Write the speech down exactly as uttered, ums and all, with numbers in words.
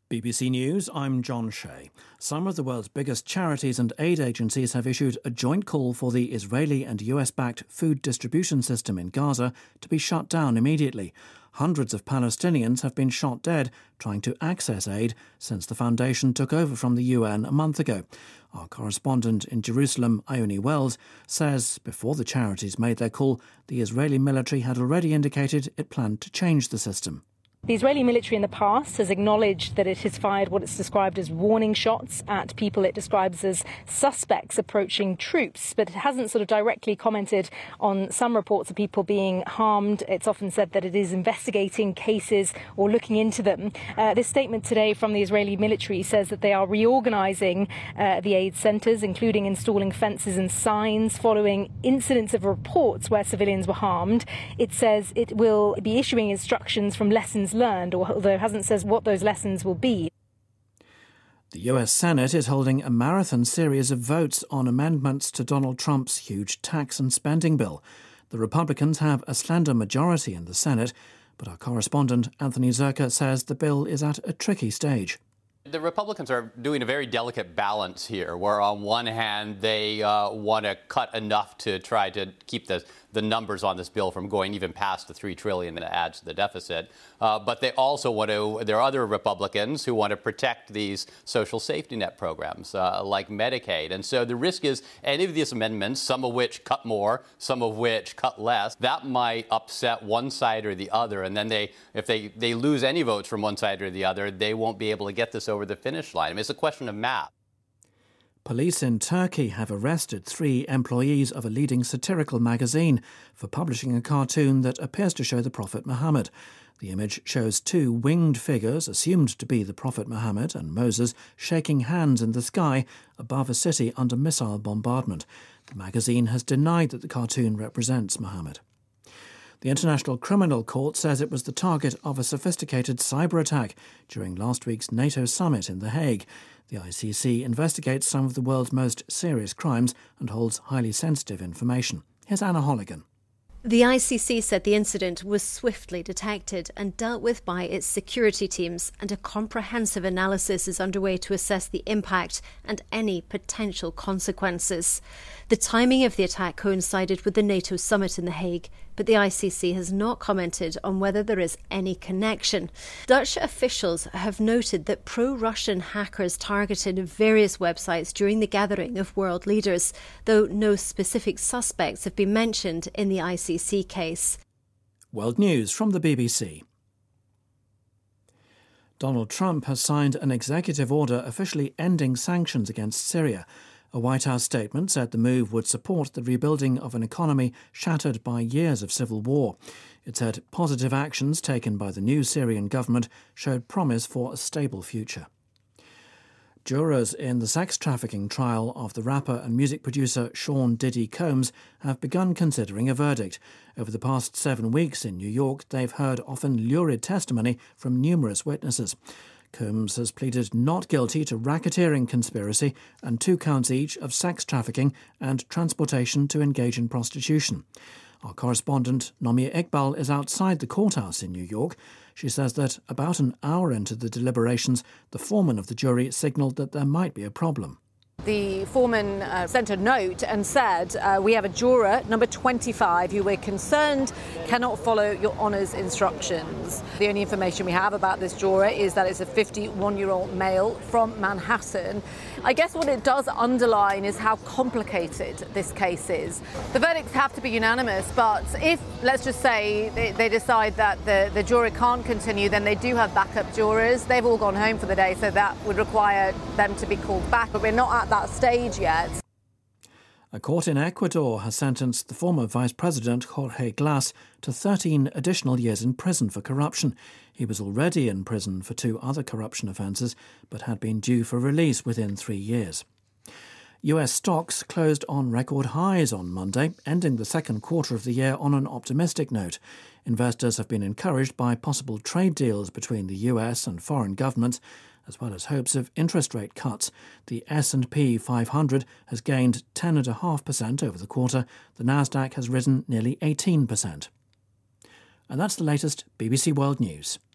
B B C News, I'm John Shea. Some of the world's biggest charities and aid agencies have issued a joint call for the Israeli and U S-backed food distribution system in Gaza to be shut down immediately. Hundreds of Palestinians have been shot dead trying to access aid since the foundation took over from the U N a month ago. Our correspondent in Jerusalem, Ione Wells, says before the charities made their call, the Israeli military had already indicated it planned to change the system. The Israeli military in the past has acknowledged that it has fired what it's described as warning shots at people it describes as suspects approaching troops, but it hasn't sort of directly commented on some reports of people being harmed. It's often said that it is investigating cases or looking into them. Uh, this statement today from the Israeli military says that they are reorganising uh, the aid centres, including installing fences and signs following incidents of reports where civilians were harmed. It says it will be issuing instructions from lessons learned, although it hasn't said what those lessons will be. The U S Senate is holding a marathon series of votes on amendments to Donald Trump's huge tax and spending bill. The Republicans have a slender majority in the Senate, but our correspondent Anthony Zerka says the bill is at a tricky stage. The Republicans are doing a very delicate balance here, where on one hand they uh, want to cut enough to try to keep the, the numbers on this bill from going even past the three trillion dollars that adds to the deficit. Uh, but they also want to, there are other Republicans who want to protect these social safety net programs uh, like Medicaid. And so the risk is any of these amendments, some of which cut more, some of which cut less, that might upset one side or the other. And then they, if they, they lose any votes from one side or the other, they won't be able to get this over the finish line. I mean, it's a question of math. Police in Turkey have arrested three employees of a leading satirical magazine for publishing a cartoon that appears to show the Prophet Muhammad. The image shows two winged figures, assumed to be the Prophet Muhammad and Moses, shaking hands in the sky above a city under missile bombardment. The magazine has denied that the cartoon represents Muhammad. The International Criminal Court says it was the target of a sophisticated cyber attack during last week's NATO summit in The Hague. The I C C investigates some of the world's most serious crimes and holds highly sensitive information. Here's Anna Holligan. The I C C said the incident was swiftly detected and dealt with by its security teams, and a comprehensive analysis is underway to assess the impact and any potential consequences. The timing of the attack coincided with the NATO summit in The Hague, but the I C C has not commented on whether there is any connection. Dutch officials have noted that pro-Russian hackers targeted various websites during the gathering of world leaders, though no specific suspects have been mentioned in the I C C case. World News from the B B C. Donald Trump has signed an executive order officially ending sanctions against Syria. A White House statement said the move would support the rebuilding of an economy shattered by years of civil war. It said positive actions taken by the new Syrian government showed promise for a stable future. Jurors in the sex trafficking trial of the rapper and music producer Sean Diddy Combs have begun considering a verdict. Over the past seven weeks in New York, they've heard often lurid testimony from numerous witnesses. Combs has pleaded not guilty to racketeering conspiracy and two counts each of sex trafficking and transportation to engage in prostitution. Our correspondent Nomia Iqbal is outside the courthouse in New York. She says that about an hour into the deliberations, the foreman of the jury signalled that there might be a problem. The foreman uh, sent a note and said, uh, we have a juror, number twenty-five, who we're concerned cannot follow your honour's instructions. The only information we have about this juror is that it's a fifty-one-year-old male from Manhattan. I guess what it does underline is how complicated this case is. The verdicts have to be unanimous, but if, let's just say, they, they decide that the, the jury can't continue, then they do have backup jurors. They've all gone home for the day, so that would require them to be called back. But we're not at that stage yet. A court in Ecuador has sentenced the former Vice President Jorge Glass to thirteen additional years in prison for corruption. He was already in prison for two other corruption offences, but had been due for release within three years. U S stocks closed on record highs on Monday, ending the second quarter of the year on an optimistic note. Investors have been encouraged by possible trade deals between the U S and foreign governments, as well as hopes of interest rate cuts. The S and P five hundred has gained ten point five percent over the quarter. The Nasdaq has risen nearly eighteen percent. And that's the latest B B C World News.